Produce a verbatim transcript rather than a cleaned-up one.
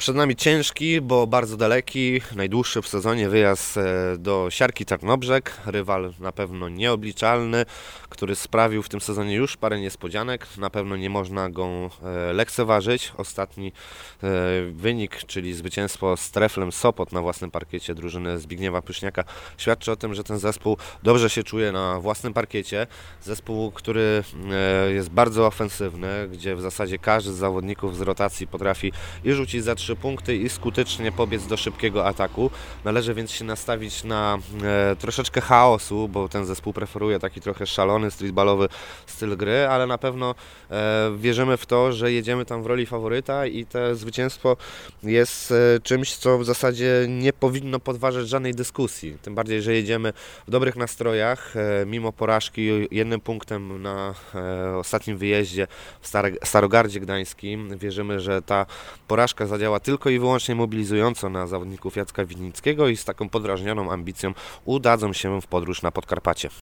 Przed nami ciężki, bo bardzo daleki, najdłuższy w sezonie wyjazd do Siarki Tarnobrzeg. Rywal na pewno nieobliczalny, który sprawił w tym sezonie już parę niespodzianek. Na pewno nie można go lekceważyć. Ostatni wynik, czyli zwycięstwo z Treflem Sopot na własnym parkiecie drużyny Zbigniewa Pyszniaka, świadczy o tym, że ten zespół dobrze się czuje na własnym parkiecie. Zespół, który jest bardzo ofensywny, gdzie w zasadzie każdy z zawodników z rotacji potrafi i rzucić za trzy punkty i skutecznie pobiec do szybkiego ataku. Należy więc się nastawić na e, troszeczkę chaosu, bo ten zespół preferuje taki trochę szalony, streetballowy styl gry, ale na pewno e, wierzymy w to, że jedziemy tam w roli faworyta i to zwycięstwo jest e, czymś, co w zasadzie nie powinno podważać żadnej dyskusji. Tym bardziej, że jedziemy w dobrych nastrojach, e, mimo porażki jednym punktem na e, ostatnim wyjeździe w Star- Starogardzie Gdańskim. Wierzymy, że ta porażka zadziała tylko i wyłącznie mobilizująco na zawodników Jacka Winnickiego i z taką podrażnioną ambicją udadzą się w podróż na Podkarpacie.